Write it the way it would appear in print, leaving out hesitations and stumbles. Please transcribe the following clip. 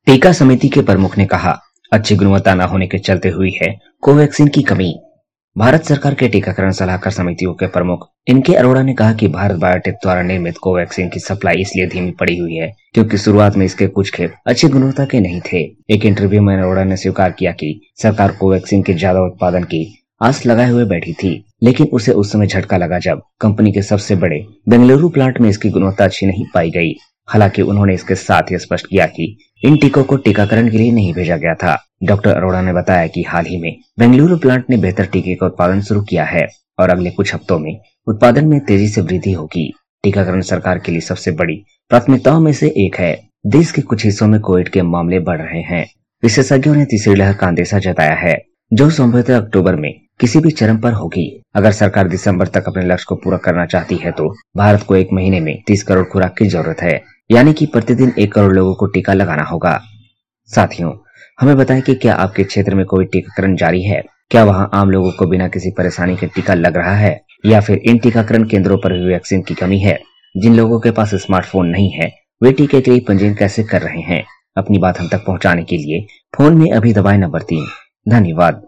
टीका समिति के प्रमुख ने कहा, अच्छी गुणवत्ता न होने के चलते हुई है कोवैक्सीन की कमी। भारत सरकार के टीकाकरण सलाहकार समितियों के प्रमुख इनके अरोड़ा ने कहा कि भारत बायोटेक द्वारा निर्मित कोवैक्सीन की सप्लाई इसलिए धीमी पड़ी हुई है क्योंकि शुरुआत में इसके कुछ खेप अच्छी गुणवत्ता के नहीं थे। एक इंटरव्यू में अरोड़ा ने स्वीकार किया कि सरकार कोवैक्सीन के ज्यादा उत्पादन की आस लगाए हुए बैठी थी, लेकिन उसे उस समय झटका लगा जब कंपनी के सबसे बड़े बेंगलुरु प्लांट में इसकी गुणवत्ता अच्छी नहीं पाई गई। हालांकि उन्होंने इसके साथ ही स्पष्ट किया कि इन टीकों को टीकाकरण के लिए नहीं भेजा गया था। डॉक्टर अरोड़ा ने बताया कि हाल ही में बेंगलुरु प्लांट ने बेहतर टीके का उत्पादन शुरू किया है और अगले कुछ हफ्तों में उत्पादन में तेजी से वृद्धि होगी। टीकाकरण सरकार के लिए सबसे बड़ी प्राथमिकताओं में से एक है। देश के कुछ हिस्सों में कोविड के मामले बढ़ रहे हैं। विशेषज्ञों ने तीसरी लहर का अंदेशा जताया है, जो संभवतः अक्टूबर में किसी भी चरम पर होगी। अगर सरकार दिसंबर तक अपने लक्ष्य को पूरा करना चाहती है तो भारत को एक महीने में 30 करोड़ खुराक की जरूरत है, यानी कि प्रतिदिन 1 करोड़ लोगों को टीका लगाना होगा। साथियों, हमें बताएं कि क्या आपके क्षेत्र में कोविड टीकाकरण जारी है? क्या वहां आम लोगों को बिना किसी परेशानी के टीका लग रहा है, या फिर इन टीकाकरण केंद्रों पर भी वैक्सीन की कमी है? जिन लोगों के पास स्मार्टफोन नहीं है वे टीके के लिए पंजीयन कैसे कर रहे हैं? अपनी बात हम तक पहुंचाने के लिए फोन में अभी दबाएं नंबर 3। धन्यवाद।